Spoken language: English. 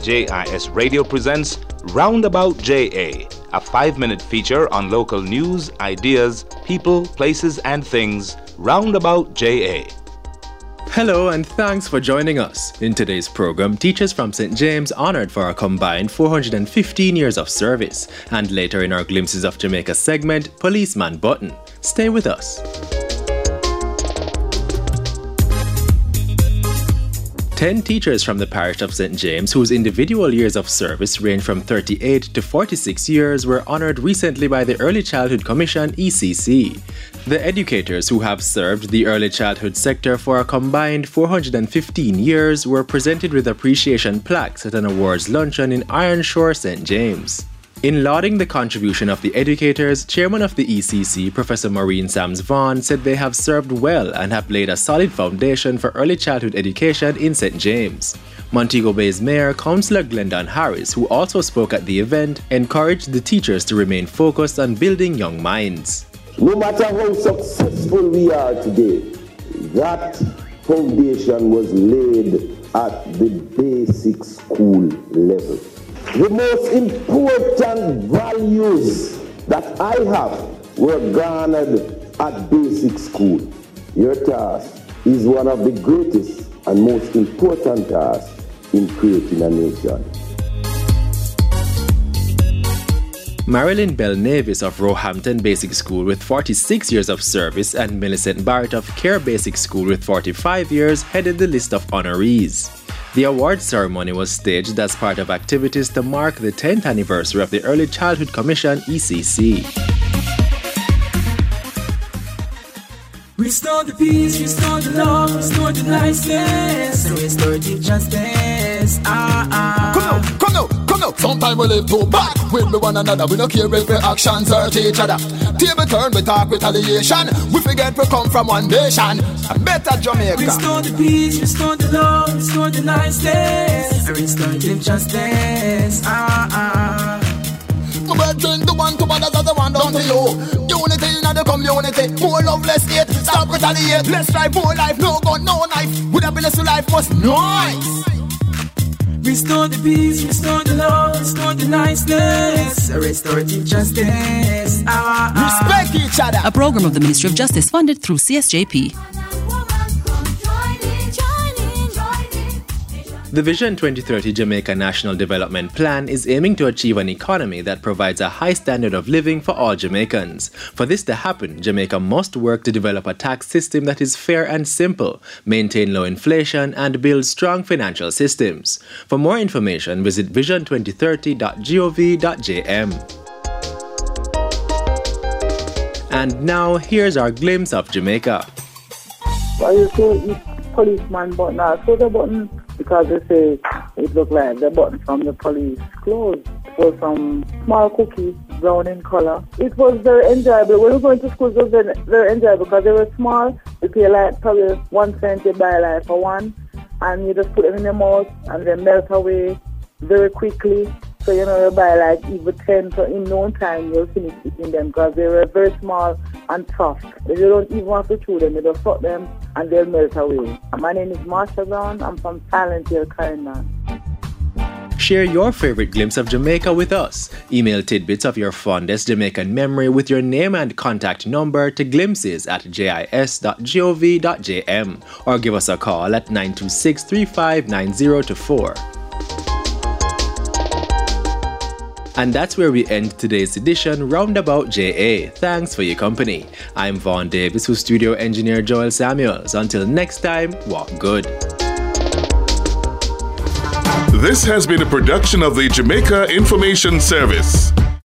JIS Radio presents Roundabout JA, a 5-minute feature on local news, ideas, people, places, and things. Roundabout JA. Hello and thanks for joining us. In today's program, teachers from St. James honored for a combined 415 years of service. And later in our Glimpses of Jamaica segment, Policeman Button. Stay with us. 10 teachers from the parish of St. James, whose individual years of service range from 38 to 46 years, were honored recently by the Early Childhood Commission, ECC. The educators who have served the early childhood sector for a combined 415 years were presented with appreciation plaques at an awards luncheon in Ironshore, St. James. In lauding the contribution of the educators, Chairman of the ECC, Professor Maureen Sams-Vaughan, said they have served well and have laid a solid foundation for early childhood education in St. James. Montego Bay's Mayor, Councillor Glendon Harris, who also spoke at the event, encouraged the teachers to remain focused on building young minds. No matter how successful we are today, that foundation was laid at the basic school level. The most important values that I have were garnered at basic school. Your task is one of the greatest and most important tasks in creating a nation. Marilyn Bell Navis of Roehampton Basic School with 46 years of service and Millicent Barrett of Care Basic School with 45 years headed the list of honorees. The award ceremony was staged as part of activities to mark the 10th anniversary of the Early Childhood Commission, ECC. Restore the peace, restore the love, restore the niceness, and restore the justice. Come now. Sometimes we live too back with one another. We don't care if our actions hurt each other. Table turn, we talk retaliation. We forget we come from one nation. A better Jamaica. Restore the peace, restore the love, restore the niceness, and restore the justice. My brethren, the one to others are the one down to you. Unity in the community. More love, less hate. Stop retaliate. Let's strive more life. No gun, no knife. With a blessed life was nice. Restore the peace, restore the love, restore the niceness, restore the justice. Respect each other. A program of the Ministry of Justice funded through CSJP. The Vision 2030 Jamaica National Development Plan is aiming to achieve an economy that provides a high standard of living for all Jamaicans. For this to happen, Jamaica must work to develop a tax system that is fair and simple, maintain low inflation, and build strong financial systems. For more information, visit vision2030.gov.jm. And now, here's our glimpse of Jamaica. Policeman button. I saw the button because they say it looked like the button from the police clothes. It was some small cookies, brown in color. It was very enjoyable. When we were going to school, it was very, very enjoyable because they were small. You pay like probably 1 cent, you buy like for one, and you just put them in your mouth and they melt away very quickly. So, you buy like even 10, so in no time you'll finish eating them because they were very small and soft. You don't even have to chew them, you just suck them and they'll melt away. My name is Marsha Brown, I'm from Silent Hill, Carolina. Share your favorite glimpse of Jamaica with us. Email tidbits of your fondest Jamaican memory with your name and contact number to glimpses@jis.gov.jm or give us a call at 926-3590-4. And that's where we end today's edition Roundabout JA. Thanks for your company. I'm Vaughn Davis with studio engineer Joel Samuels. Until next time, walk good. This has been a production of the Jamaica Information Service.